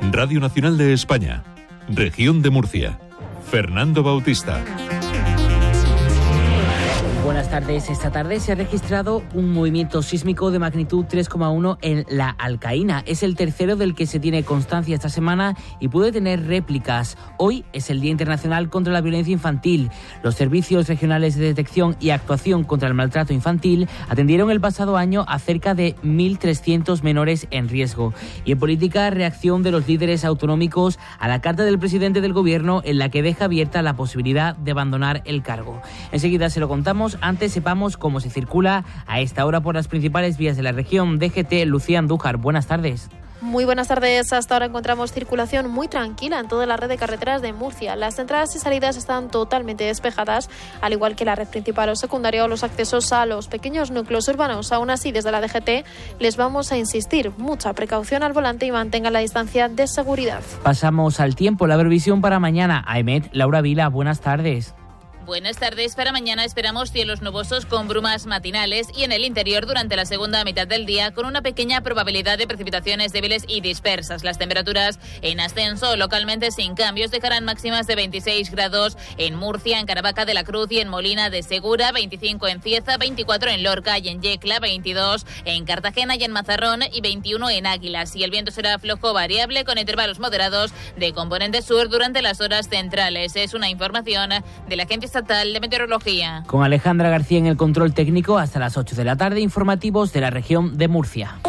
Radio Nacional de España, Región de Murcia. Fernando Bautista. Buenas tardes. Esta tarde se ha registrado un movimiento sísmico de magnitud 3,1 en La Alcaína. Es el tercero del que se tiene constancia esta semana y puede tener réplicas. Hoy es el Día Internacional contra la Violencia Infantil. Los servicios regionales de detección y actuación contra el maltrato infantil atendieron el pasado año a cerca de 1.300 menores en riesgo. Y en política, reacción de los líderes autonómicos a la carta del presidente del Gobierno en la que deja abierta la posibilidad de abandonar el cargo. Enseguida se lo contamos. Antes sepamos cómo se circula a esta hora por las principales vías de la región. DGT, Lucía Andújar, buenas tardes. Muy buenas tardes. Hasta ahora encontramos circulación muy tranquila en toda la red de carreteras de Murcia. Las entradas y salidas están totalmente despejadas, al igual que la red principal o secundaria o los accesos a los pequeños núcleos urbanos. Aún así, desde la DGT les vamos a insistir, mucha precaución al volante y mantengan la distancia de seguridad. Pasamos al tiempo, la previsión para mañana. AEMET, Laura Vila, buenas tardes. Buenas tardes. Para mañana esperamos cielos nubosos con brumas matinales y en el interior durante la segunda mitad del día con una pequeña probabilidad de precipitaciones débiles y dispersas. Las temperaturas en ascenso localmente sin cambios dejarán máximas de 26 grados en Murcia, en Caravaca de la Cruz y en Molina de Segura, 25 en Cieza, 24 en Lorca y en Yecla, 22 en Cartagena y en Mazarrón y 21 en Águilas. Y el viento será flojo variable con intervalos moderados de componente sur durante las horas centrales. Es una información de la Agencia Estatal de Meteorología. Con Alejandra García en el control técnico hasta las 8 de la tarde, informativos de la región de Murcia.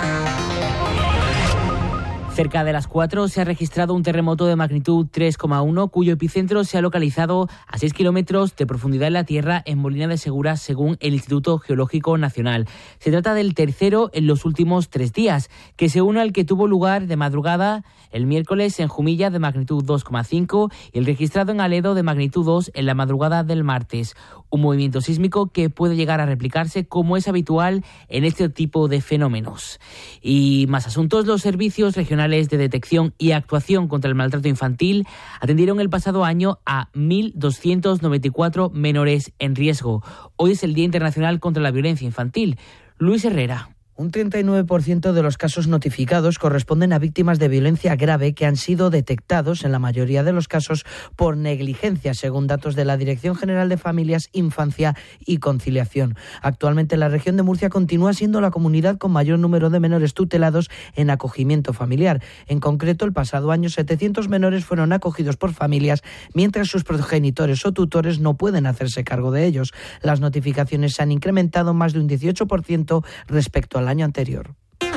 Cerca de las 4 se ha registrado un terremoto de magnitud 3,1 cuyo epicentro se ha localizado a 6 kilómetros de profundidad en la tierra en Molina de Segura, según el Instituto Geológico Nacional. Se trata del tercero en los últimos 3 días, que se une al que tuvo lugar de madrugada el miércoles en Jumilla de magnitud 2,5 y el registrado en Aledo de magnitud 2 en la madrugada del martes. Un movimiento sísmico que puede llegar a replicarse como es habitual en este tipo de fenómenos. Y más asuntos, los servicios regionales de detección y actuación contra el maltrato infantil atendieron el pasado año a 1.294 menores en riesgo. Hoy es el Día Internacional contra la Violencia Infantil. Luis Herrera. Un 39% de los casos notificados corresponden a víctimas de violencia grave que han sido detectados, en la mayoría de los casos, por negligencia, según datos de la Dirección General de Familias, Infancia y Conciliación. Actualmente la región de Murcia continúa siendo la comunidad con mayor número de menores tutelados en acogimiento familiar. En concreto, el pasado año 700 menores fueron acogidos por familias, mientras sus progenitores o tutores no pueden hacerse cargo de ellos. Las notificaciones se han incrementado más de un 18% respecto al año anterior.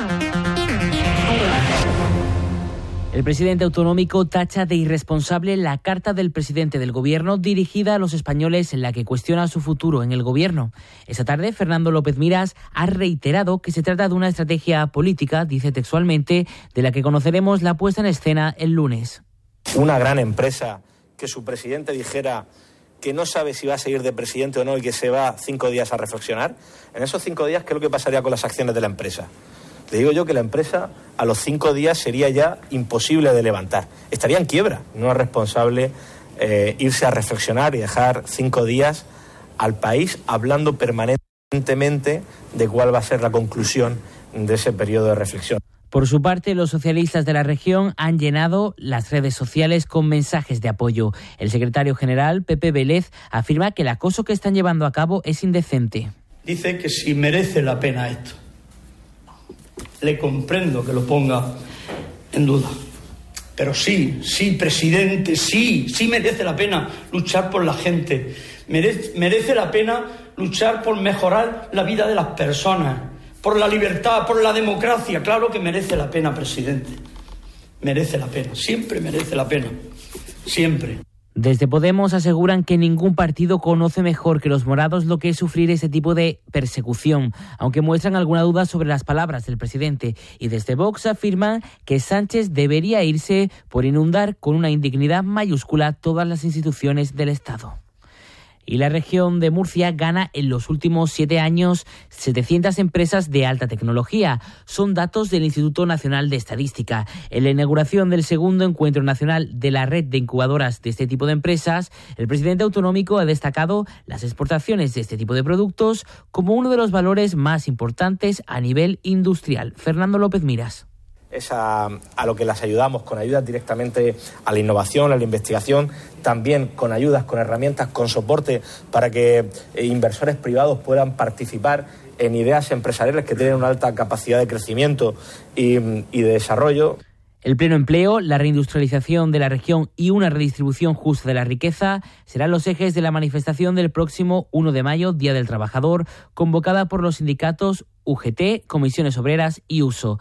El presidente autonómico tacha de irresponsable la carta del presidente del Gobierno dirigida a los españoles en la que cuestiona su futuro en el Gobierno. Esta tarde, Fernando López Miras ha reiterado que se trata de una estrategia política, dice textualmente, de la que conoceremos la puesta en escena el lunes. Una gran empresa que su presidente dijera que no sabe si va a seguir de presidente o no y que se va 5 días a reflexionar. En esos 5 días, ¿qué es lo que pasaría con las acciones de la empresa? Le digo yo que la empresa a los 5 días sería ya imposible de levantar. Estaría en quiebra. No es responsable irse a reflexionar y dejar 5 días al país hablando permanentemente de cuál va a ser la conclusión de ese periodo de reflexión. Por su parte, los socialistas de la región han llenado las redes sociales con mensajes de apoyo. El secretario general, Pepe Vélez, afirma que el acoso que están llevando a cabo es indecente. Dice que si merece la pena esto. Le comprendo que lo ponga en duda. Pero sí, presidente, sí merece la pena luchar por la gente. Merece la pena luchar por mejorar la vida de las personas. Por la libertad, por la democracia. Claro que merece la pena, presidente. Merece la pena, siempre merece la pena. Siempre. Desde Podemos aseguran que ningún partido conoce mejor que los morados lo que es sufrir ese tipo de persecución, aunque muestran alguna duda sobre las palabras del presidente. Y desde Vox afirman que Sánchez debería irse por inundar con una indignidad mayúscula todas las instituciones del Estado. Y la región de Murcia gana en los últimos 7 años 700 empresas de alta tecnología. Son datos del Instituto Nacional de Estadística. En la inauguración del segundo encuentro nacional de la red de incubadoras de este tipo de empresas, el presidente autonómico ha destacado las exportaciones de este tipo de productos como uno de los valores más importantes a nivel industrial. Fernando López Miras. es a lo que las ayudamos, con ayudas directamente a la innovación, a la investigación, también con ayudas, con herramientas, con soporte para que inversores privados puedan participar en ideas empresariales que tienen una alta capacidad de crecimiento y de desarrollo. El pleno empleo, la reindustrialización de la región y una redistribución justa de la riqueza serán los ejes de la manifestación del próximo 1 de mayo, Día del Trabajador, convocada por los sindicatos UGT, Comisiones Obreras y USO.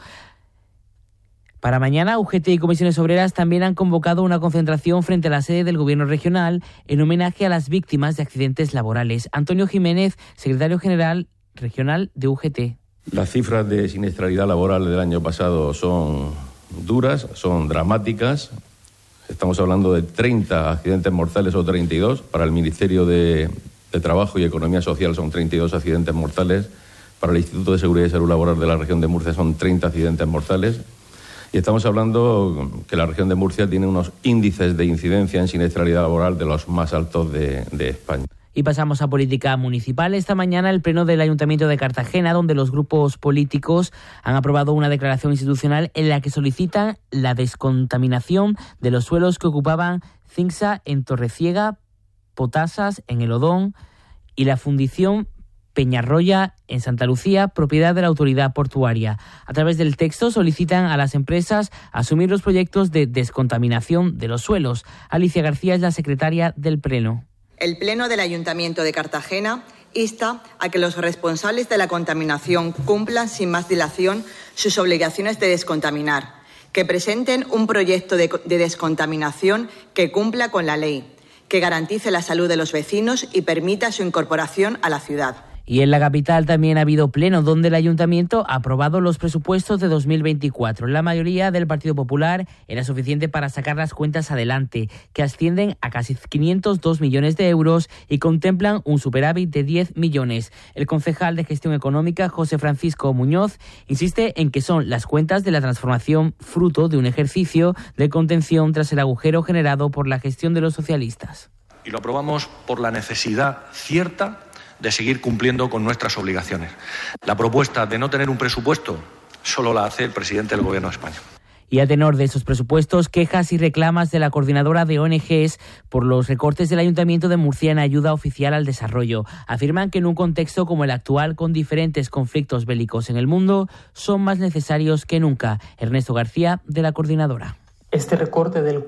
Para mañana, UGT y Comisiones Obreras también han convocado una concentración frente a la sede del Gobierno regional en homenaje a las víctimas de accidentes laborales. Antonio Jiménez, secretario general regional de UGT. Las cifras de siniestralidad laboral del año pasado son duras, son dramáticas. Estamos hablando de 30 accidentes mortales o 32. Para el Ministerio de Trabajo y Economía Social son 32 accidentes mortales. Para el Instituto de Seguridad y Salud Laboral de la región de Murcia son 30 accidentes mortales. Y estamos hablando que la región de Murcia tiene unos índices de incidencia en siniestralidad laboral de los más altos de España. Y pasamos a política municipal. Esta mañana el pleno del Ayuntamiento de Cartagena, donde los grupos políticos han aprobado una declaración institucional en la que solicitan la descontaminación de los suelos que ocupaban Cinsa en Torreciega, Potasas en El Odón y la fundición Peñarroya en Santa Lucía, propiedad de la autoridad portuaria. A través del texto solicitan a las empresas asumir los proyectos de descontaminación de los suelos. Alicia García es la secretaria del pleno. El Pleno del Ayuntamiento de Cartagena insta a que los responsables de la contaminación cumplan sin más dilación sus obligaciones de descontaminar, que presenten un proyecto de descontaminación que cumpla con la ley, que garantice la salud de los vecinos y permita su incorporación a la ciudad. Y en la capital también ha habido pleno donde el Ayuntamiento ha aprobado los presupuestos de 2024. La mayoría del Partido Popular era suficiente para sacar las cuentas adelante, que ascienden a casi 502 millones de euros y contemplan un superávit de 10 millones. El concejal de Gestión Económica, José Francisco Muñoz, insiste en que son las cuentas de la transformación fruto de un ejercicio de contención tras el agujero generado por la gestión de los socialistas. Y lo aprobamos por la necesidad cierta de seguir cumpliendo con nuestras obligaciones. La propuesta de no tener un presupuesto solo la hace el presidente del Gobierno de España. Y a tenor de esos presupuestos, quejas y reclamas de la coordinadora de ONGs por los recortes del Ayuntamiento de Murcia en ayuda oficial al desarrollo. Afirman que en un contexto como el actual, con diferentes conflictos bélicos en el mundo, son más necesarios que nunca. Ernesto García, de la coordinadora. Este recorte del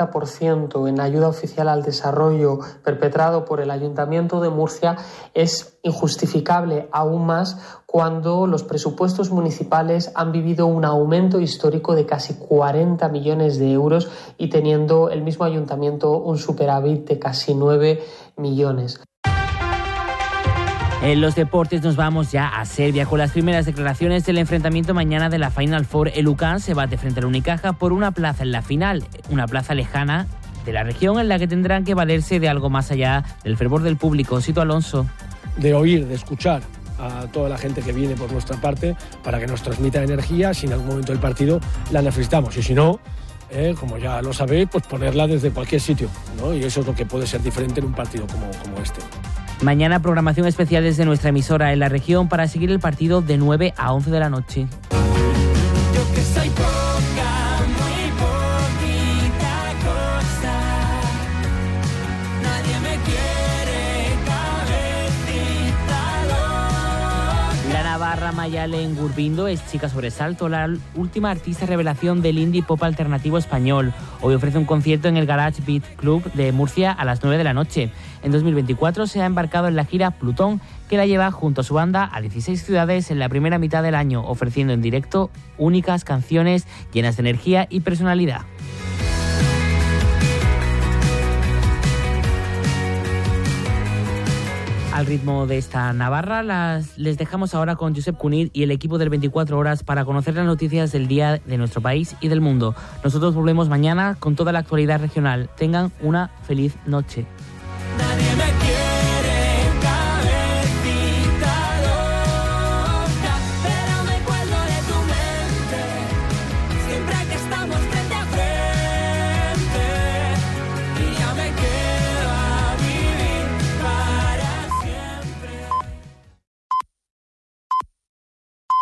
40% en ayuda oficial al desarrollo perpetrado por el Ayuntamiento de Murcia es injustificable aún más cuando los presupuestos municipales han vivido un aumento histórico de casi 40 millones de euros y teniendo el mismo ayuntamiento un superávit de casi 9 millones. En los deportes nos vamos ya a Serbia con las primeras declaraciones del enfrentamiento mañana de la Final Four. El UCAN se bate frente al Unicaja por una plaza en la final, una plaza lejana de la región en la que tendrán que valerse de algo más allá del fervor del público. Cito Alonso. De oír, de escuchar a toda la gente que viene por nuestra parte para que nos transmita energía si en algún momento del partido la necesitamos y si no, como ya lo sabéis, pues ponerla desde cualquier sitio, ¿no? Y eso es lo que puede ser diferente en un partido como este. Mañana programación especial desde nuestra emisora en la región para seguir el partido de 9 a 11 de la noche. Yo que soy poca, muy poquita cosa, nadie me quiere, cabecita loca. La navarra Mayalen Gurbindo es chica sobresalto, la última artista revelación del indie pop alternativo español. Hoy ofrece un concierto en el Garage Beat Club de Murcia a las 9 de la noche. En 2024 se ha embarcado en la gira Plutón, que la lleva junto a su banda a 16 ciudades en la primera mitad del año, ofreciendo en directo únicas canciones llenas de energía y personalidad. Al ritmo de esta navarra, les dejamos ahora con Josep Cunit y el equipo del 24 Horas para conocer las noticias del día de nuestro país y del mundo. Nosotros volvemos mañana con toda la actualidad regional. Tengan una feliz noche. Nadie